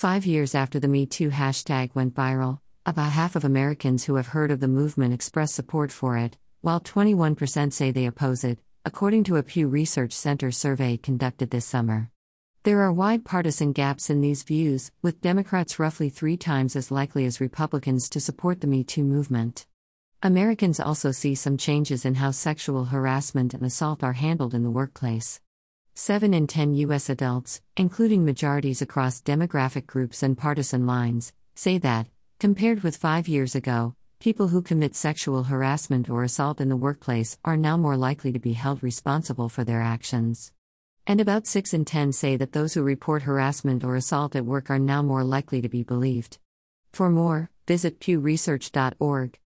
5 years after the Me Too hashtag went viral, about half of Americans who have heard of the movement express support for it, while 21% say they oppose it, according to a Pew Research Center survey conducted this summer. There are wide partisan gaps in these views, with Democrats roughly 3 times as likely as Republicans to support the Me Too movement. Americans also see some changes in how sexual harassment and assault are handled in the workplace. 7 in 10 U.S. adults, including majorities across demographic groups and partisan lines, say that, compared with 5 years ago, people who commit sexual harassment or assault in the workplace are now more likely to be held responsible for their actions. And about 6 in 10 say that those who report harassment or assault at work are now more likely to be believed. For more, visit pewresearch.org.